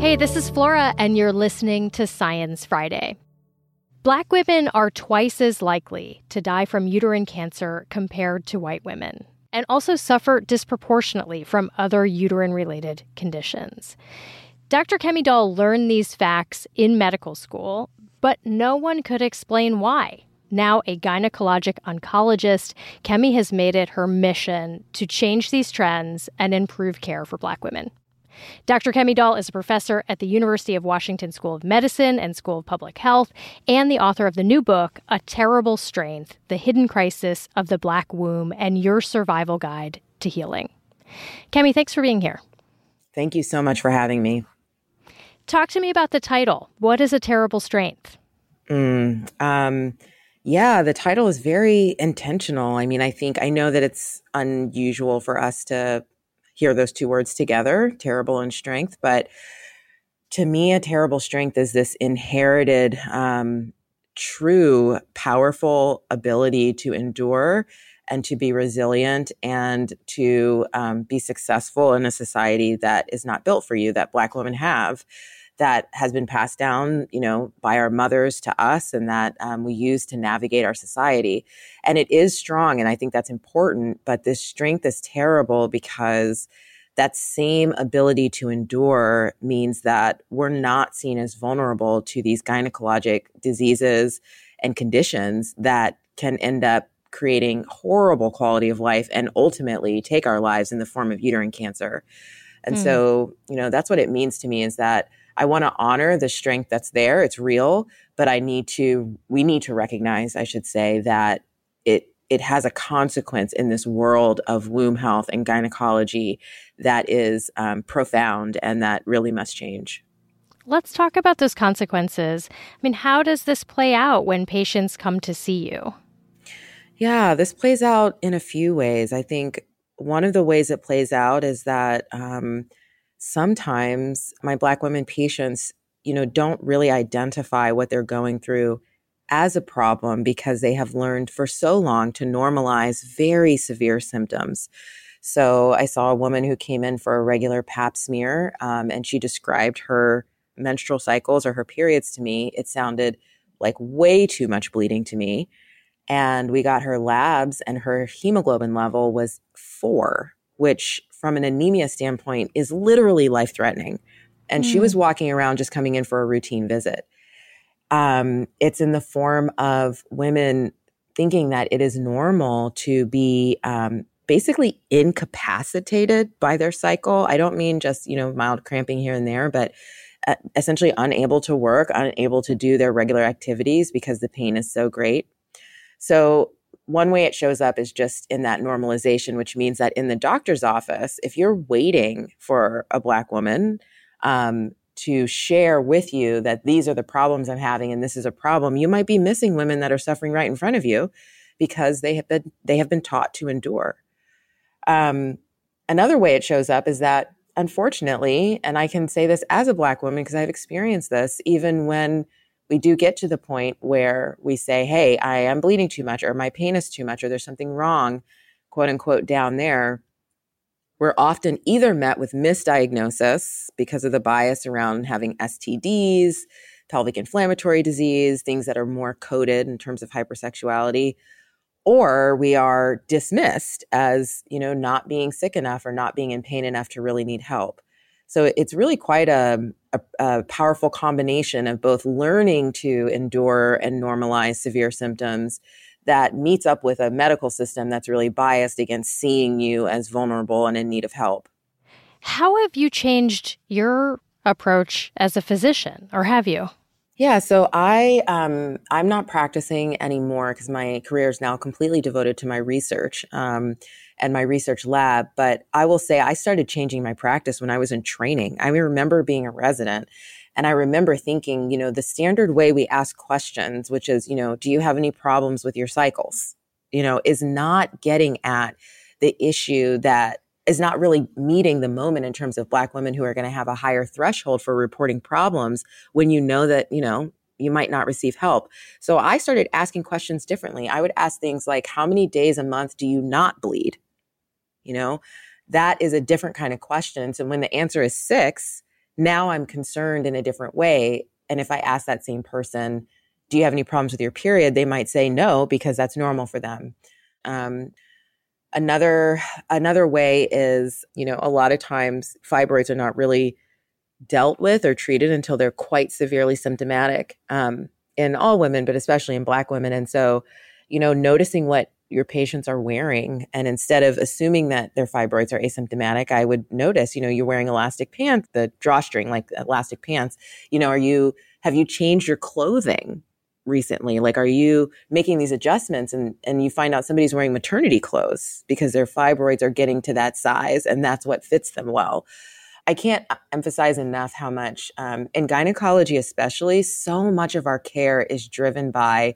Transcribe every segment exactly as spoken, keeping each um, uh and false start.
Hey, this is Flora, and you're listening to Science Friday. Black women are twice as likely to die from uterine cancer compared to white women, and also suffer disproportionately from other uterine-related conditions. Doctor Kemi Dahl learned these facts in medical school, but no one could explain why. Now a gynecologic oncologist, Kemi has made it her mission to change these trends and improve care for Black women. Doctor Kemi Dahl is a professor at the University of Washington School of Medicine and School of Public Health, and the author of the new book, A Terrible Strength: The Hidden Crisis of the Black Womb and Your Survival Guide to Healing. Kemi, thanks for being here. Thank you so much for having me. Talk to me about the title. What is A Terrible Strength? Mm, um, yeah, the title is very intentional. I mean, I think I know that it's unusual for us to hear those two words together, terrible and strength. But to me, a terrible strength is this inherited, um, true, powerful ability to endure and to be resilient and to um, be successful in a society that is not built for you, that Black women have, that has been passed down, you know, by our mothers to us, and that um, we use to navigate our society. And it is strong, and I think that's important, but this strength is terrible because that same ability to endure means that we're not seen as vulnerable to these gynecologic diseases and conditions that can end up creating horrible quality of life and ultimately take our lives in the form of uterine cancer. And mm. so, you know, that's what it means to me, is that I want to honor the strength that's there. It's real, but I need to, we need to recognize, I should say, that it it has a consequence in this world of womb health and gynecology that is um, profound and that really must change. Let's talk about those consequences. I mean, how does this play out when patients come to see you? Yeah, this plays out in a few ways. I think one of the ways it plays out is that um, sometimes my Black women patients, you know, don't really identify what they're going through as a problem because they have learned for so long to normalize very severe symptoms. So I saw a woman who came in for a regular pap smear, um, and she described her menstrual cycles or her periods to me. It sounded like way too much bleeding to me. And we got her labs, and her hemoglobin level was four, which from an anemia standpoint is literally life-threatening. And mm. she was walking around just coming in for a routine visit. Um, it's in the form of women thinking that it is normal to be um, basically incapacitated by their cycle. I don't mean just, you know, mild cramping here and there, but uh, essentially unable to work, unable to do their regular activities because the pain is so great. So one way it shows up is just in that normalization, which means that in the doctor's office, if you're waiting for a Black woman um, to share with you that these are the problems I'm having and this is a problem, you might be missing women that are suffering right in front of you because they have been they have been taught to endure. Um, another way it shows up is that, unfortunately, and I can say this as a Black woman because I've experienced this, even when we do get to the point where we say, hey, I am bleeding too much, or my pain is too much, or there's something wrong, quote unquote, down there, we're often either met with misdiagnosis because of the bias around having S T Ds, pelvic inflammatory disease, things that are more coded in terms of hypersexuality, or we are dismissed as, you know, not being sick enough or not being in pain enough to really need help. So it's really quite a, a, a powerful combination of both learning to endure and normalize severe symptoms that meets up with a medical system that's really biased against seeing you as vulnerable and in need of help. How have you changed your approach as a physician, or have you? Yeah, so I, um, I'm not practicing anymore because my career is now completely devoted to my research um, and my research lab. But I will say I started changing my practice when I was in training. I remember being a resident, and I remember thinking, you know, the standard way we ask questions, which is, you know, do you have any problems with your cycles, you know, is not getting at the issue that is not really meeting the moment in terms of Black women who are going to have a higher threshold for reporting problems when you know that, you know, you might not receive help. So I started asking questions differently. I would ask things like, how many days a month do you not bleed? You know, that is a different kind of question. So when the answer is six, Now I'm concerned in a different way. And if I ask that same person, do you have any problems with your period? They might say no, because that's normal for them. Um, another, another way is, you know, a lot of times fibroids are not really dealt with or treated until they're quite severely symptomatic, um, in all women, but especially in Black women. And so, you know, noticing what your patients are wearing, and instead of assuming that their fibroids are asymptomatic, I would notice, you know, you're wearing elastic pants, the drawstring, like elastic pants, you know, are you, have you changed your clothing recently? Like, are you making these adjustments, and, and you find out somebody's wearing maternity clothes because their fibroids are getting to that size and that's what fits them well. I can't emphasize enough how much, um, in gynecology especially, so much of our care is driven by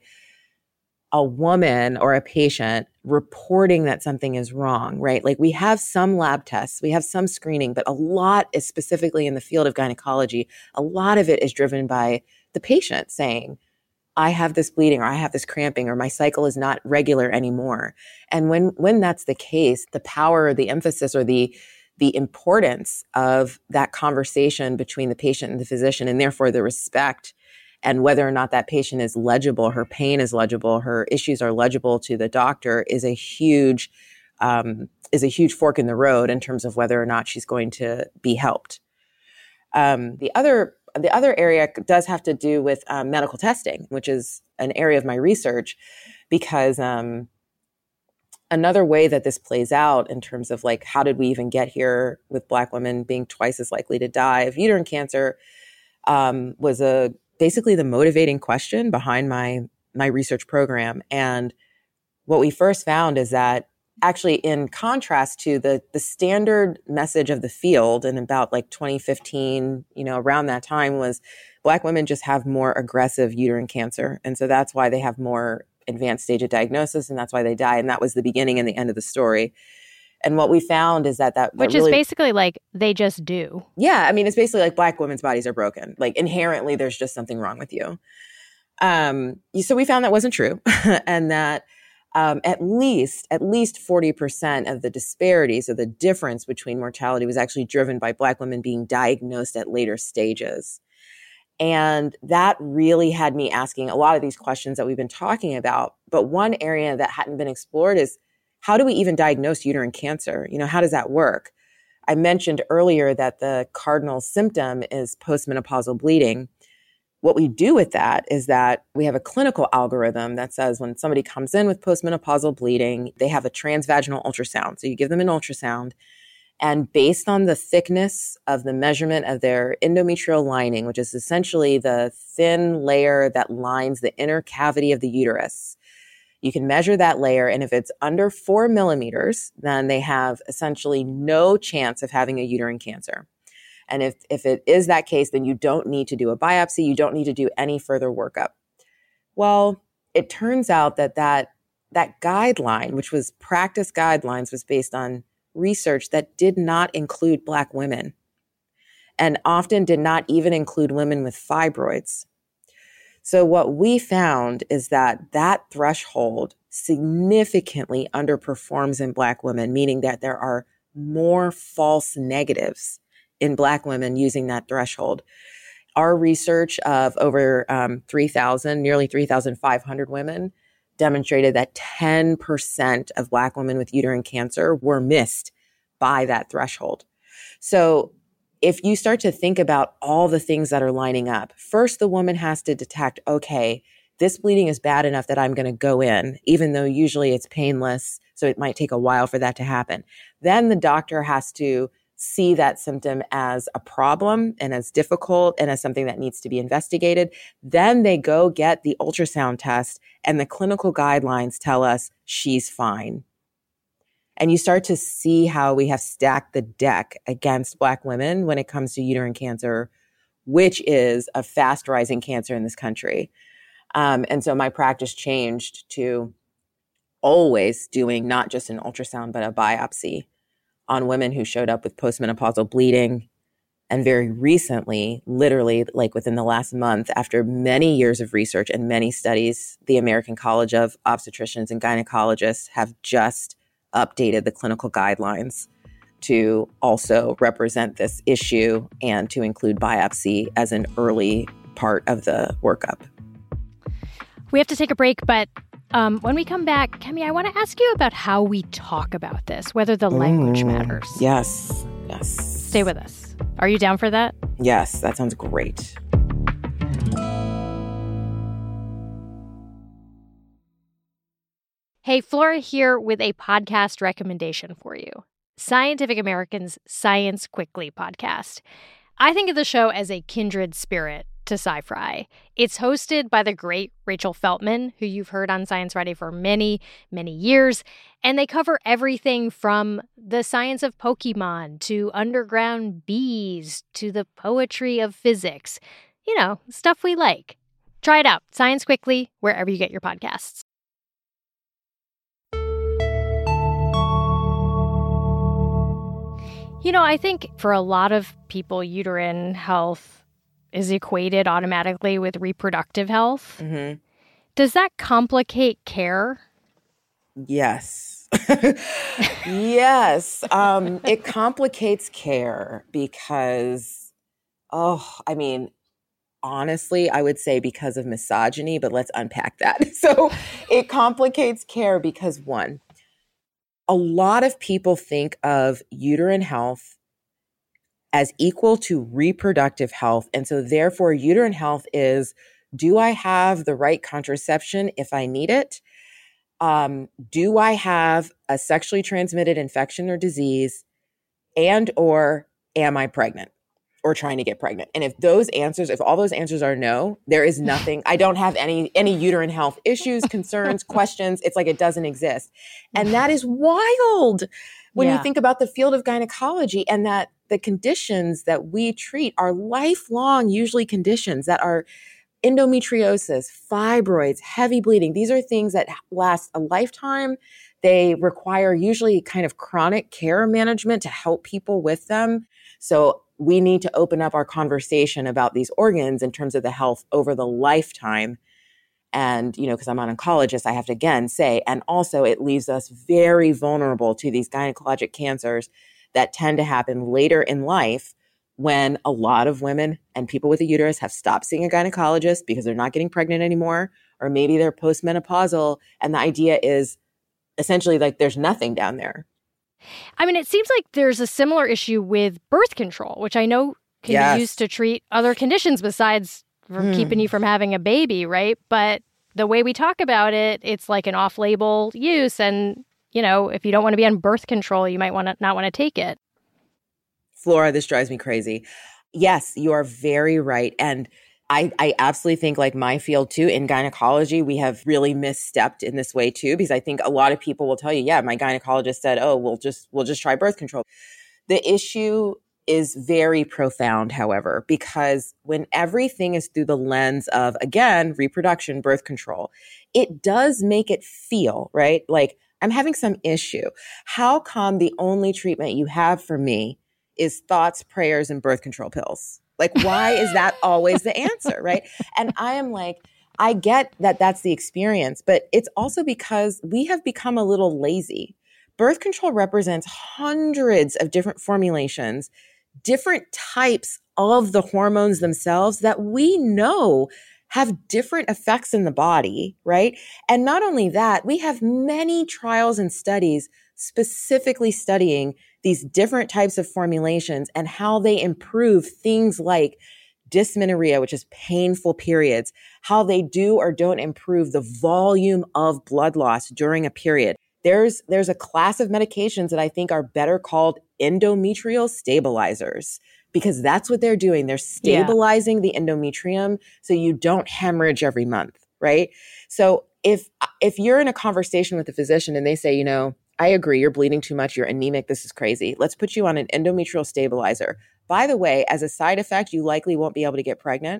a woman or a patient reporting that something is wrong, right? Like, we have some lab tests, we have some screening, but a lot is specifically in the field of gynecology. A lot of it is driven by the patient saying, I have this bleeding, or I have this cramping, or my cycle is not regular anymore. And when, when that's the case, the power or the emphasis or the, the importance of that conversation between the patient and the physician, and therefore the respect, and whether or not that patient is legible, her pain is legible, her issues are legible to the doctor, is a huge, um, is a huge fork in the road in terms of whether or not she's going to be helped. Um, the other The other area does have to do with um, medical testing, which is an area of my research, because um, another way that this plays out in terms of like, how did we even get here with Black women being twice as likely to die of uterine cancer, um, was a basically the motivating question behind my my research program. And what we first found is that, actually, in contrast to the the standard message of the field in about like twenty fifteen, you know, around that time, was Black women just have more aggressive uterine cancer. And so that's why they have more advanced stage of diagnosis, and that's why they die. And that was the beginning and the end of the story. And what we found is that that... Which that really, is basically like, they just do. Yeah, I mean, it's basically like Black women's bodies are broken. Like, inherently, there's just something wrong with you. Um, so we found that wasn't true. And that Um, at least, at least forty percent of the disparities, or the difference between mortality, was actually driven by Black women being diagnosed at later stages. And that really had me asking a lot of these questions that we've been talking about. But one area that hadn't been explored is, how do we even diagnose uterine cancer? You know, how does that work? I mentioned earlier that the cardinal symptom is postmenopausal bleeding. What we do with that is that we have a clinical algorithm that says when somebody comes in with postmenopausal bleeding, they have a transvaginal ultrasound. So you give them an ultrasound, and based on the thickness of the measurement of their endometrial lining, which is essentially the thin layer that lines the inner cavity of the uterus, you can measure that layer. And if it's under four millimeters, then they have essentially no chance of having a uterine cancer. And if, if it is that case, then you don't need to do a biopsy. You don't need to do any further workup. Well, it turns out that that, that guideline, which was practice guidelines, was based on research that did not include Black women, and often did not even include women with fibroids. So what we found is that that threshold significantly underperforms in Black women, meaning that there are more false negatives in Black women using that threshold. Our research of over um, three thousand, nearly three thousand five hundred women, demonstrated that ten percent of Black women with uterine cancer were missed by that threshold. So if you start to think about all the things that are lining up, first the woman has to detect, okay, this bleeding is bad enough that I'm going to go in, even though usually it's painless, so it might take a while for that to happen. Then the doctor has to see that symptom as a problem and as difficult and as something that needs to be investigated. Then they go get the ultrasound test, and the clinical guidelines tell us she's fine. And you start to see how we have stacked the deck against Black women when it comes to uterine cancer, which is a fast rising cancer in this country. Um, and so my practice changed to always doing not just an ultrasound, but a biopsy on women who showed up with postmenopausal bleeding. And very recently, literally like within the last month, after many years of research and many studies, the American College of Obstetricians and Gynecologists have just updated the clinical guidelines to also represent this issue and to include biopsy as an early part of the workup. We have to take a break, but um, when we come back, Kemi, I want to ask you about how we talk about this, whether the language Mm, matters. Yes, yes. Stay with us. Are you down for that? Yes, that sounds great. Hey, Flora here with a podcast recommendation for you. Scientific American's Science Quickly podcast. I think of the show as a kindred spirit to Sci-Fi. It's hosted by the great Rachel Feltman, who you've heard on Science Friday for many, many years. And they cover everything from the science of Pokemon to underground bees to the poetry of physics. You know, stuff we like. Try it out. Science Quickly, wherever you get your podcasts. You know, I think for a lot of people, uterine health is equated automatically with reproductive health. Mm-hmm. Does that complicate care? Yes. Yes. Um, it complicates care because, oh, I mean, honestly, I would say because of misogyny, but let's unpack that. So it complicates care because, one, a lot of people think of uterine health as equal to reproductive health. And so therefore, uterine health is, do I have the right contraception if I need it? Um, do I have a sexually transmitted infection or disease? And or am I pregnant or trying to get pregnant? And if those answers, if all those answers are no, there is nothing. I don't have any any uterine health issues, concerns, questions. It's like it doesn't exist. And that is wild when Yeah. you think about the field of gynecology and that the conditions that we treat are lifelong, usually conditions that are endometriosis, fibroids, heavy bleeding. These are things that last a lifetime. They require usually kind of chronic care management to help people with them. So we need to open up our conversation about these organs in terms of the health over the lifetime. And, you know, because I'm an oncologist, I have to again say, and also it leaves us very vulnerable to these gynecologic cancers that tend to happen later in life when a lot of women and people with a uterus have stopped seeing a gynecologist because they're not getting pregnant anymore, or maybe they're postmenopausal. And the idea is essentially like there's nothing down there. I mean, it seems like there's a similar issue with birth control, which I know can Yes. be used to treat other conditions besides for Hmm. keeping you from having a baby, right? But the way we talk about it, it's like an off-label use. And, you know, if you don't want to be on birth control, you might want to not want to take it. Flora, this drives me crazy. Yes, you are very right. And I, I absolutely think like my field too, in gynecology, we have really misstepped in this way too, because I think a lot of people will tell you, yeah, my gynecologist said, oh, we'll just, we'll just try birth control. The issue is very profound, however, because when everything is through the lens of, again, reproduction, birth control, it does make it feel, right? Like I'm having some issue. How come the only treatment you have for me is thoughts, prayers, and birth control pills? Like, why is that always the answer, right? And I am like, I get that that's the experience, but it's also because we have become a little lazy. Birth control represents hundreds of different formulations, different types of the hormones themselves that we know have different effects in the body, right? And not only that, we have many trials and studies specifically studying these different types of formulations and how they improve things like dysmenorrhea, which is painful periods, how they do or don't improve the volume of blood loss during a period. There's, there's a class of medications that I think are better called endometrial stabilizers, because that's what they're doing. They're stabilizing yeah. the endometrium so you don't hemorrhage every month, right? So if if you're in a conversation with a physician and they say, you know, I agree, you're bleeding too much, you're anemic, this is crazy. Let's put you on an endometrial stabilizer. By the way, as a side effect, you likely won't be able to get pregnant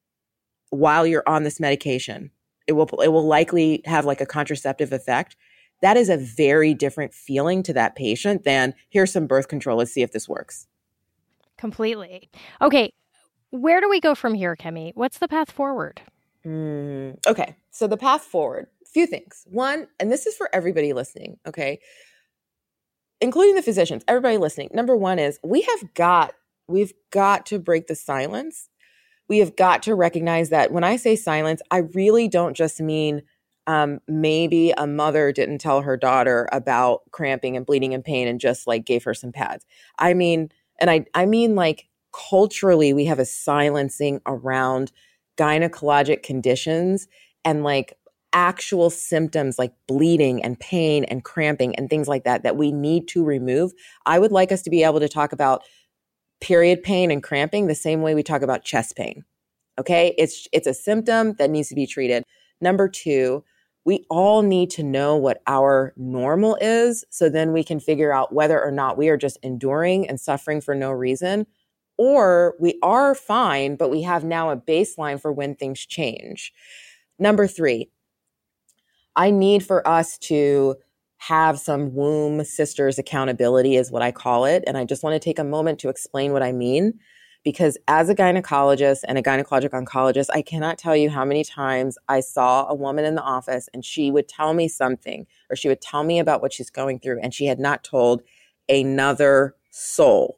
while you're on this medication. It will it will likely have like a contraceptive effect. That is a very different feeling to that patient than here's some birth control. Let's see if this works. Completely. Okay. Where do we go from here, Kemi? What's the path forward? Mm, okay. So the path forward, few things. One, and this is for everybody listening. Okay. including the physicians, everybody listening, number one is we have got, we've got to break the silence. We have got to recognize that when I say silence, I really don't just mean um, maybe a mother didn't tell her daughter about cramping and bleeding and pain and just like gave her some pads. I mean, and I, I mean like culturally, we have a silencing around gynecologic conditions and like actual symptoms like bleeding and pain and cramping and things like that that we need to remove. I would like us to be able to talk about period pain and cramping the same way we talk about chest pain. Okay? It's it's a symptom that needs to be treated. Number two, we all need to know what our normal is so then we can figure out whether or not we are just enduring and suffering for no reason, or we are fine, but we have now a baseline for when things change. Number three, I need for us to have some womb sisters accountability is what I call it. And I just want to take a moment to explain what I mean, because as a gynecologist and a gynecologic oncologist, I cannot tell you how many times I saw a woman in the office and she would tell me something, or she would tell me about what she's going through, and she had not told another soul.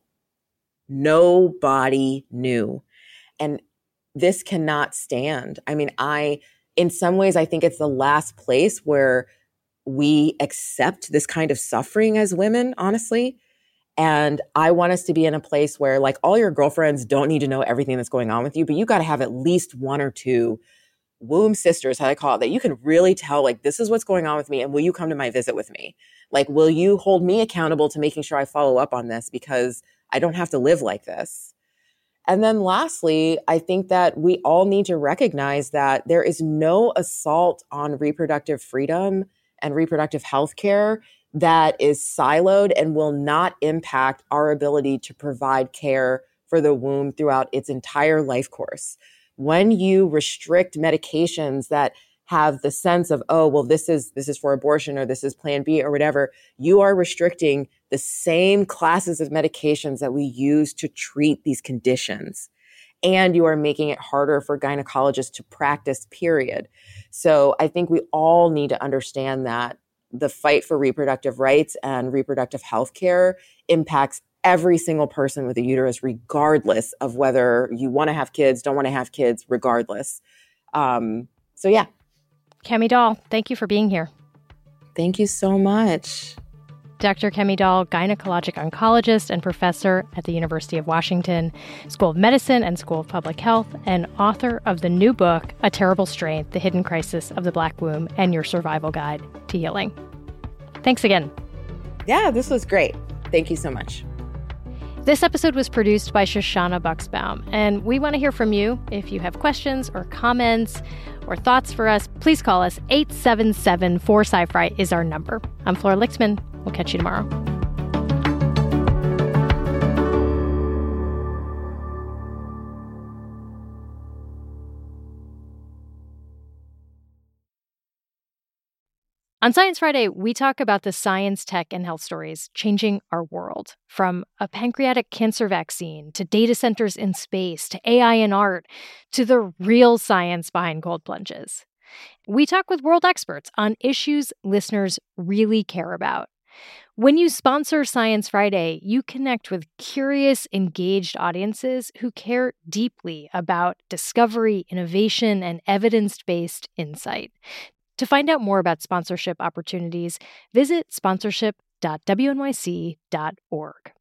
Nobody knew. And this cannot stand. I mean, I, in some ways, I think it's the last place where we accept this kind of suffering as women, honestly. And I want us to be in a place where like all your girlfriends don't need to know everything that's going on with you, but you got to have at least one or two womb sisters, how I call it, that you can really tell like, this is what's going on with me. And will you come to my visit with me? Like, will you hold me accountable to making sure I follow up on this? Because I don't have to live like this. And then lastly, I think that we all need to recognize that there is no assault on reproductive freedom and reproductive health care that is siloed and will not impact our ability to provide care for the womb throughout its entire life course. When you restrict medications that have the sense of, oh, well, this is this is for abortion or this is Plan B or whatever, you are restricting the same classes of medications that we use to treat these conditions. And you are making it harder for gynecologists to practice, period. So I think we all need to understand that the fight for reproductive rights and reproductive health care impacts every single person with a uterus, regardless of whether you want to have kids, don't want to have kids, regardless. Um, so yeah. Kemi Dahl, thank you for being here. Thank you so much. Doctor Kemi Dahl, gynecologic oncologist and professor at the University of Washington School of Medicine and School of Public Health, and author of the new book, A Terrible Strength, The Hidden Crisis of the Black Womb and Your Survival Guide to Healing. Thanks again. Yeah, this was great. Thank you so much. This episode was produced by Shoshana Buxbaum, and we want to hear from you. If you have questions or comments or thoughts for us, please call us. eight seven seven, four S C I F R I is our number. I'm Flora Lichtman. We'll catch you tomorrow. On Science Friday, we talk about the science, tech, and health stories changing our world. From a pancreatic cancer vaccine, to data centers in space, to A I in art, to the real science behind cold plunges. We talk with world experts on issues listeners really care about. When you sponsor Science Friday, you connect with curious, engaged audiences who care deeply about discovery, innovation, and evidence-based insight. To find out more about sponsorship opportunities, visit sponsorship dot w n y c dot org.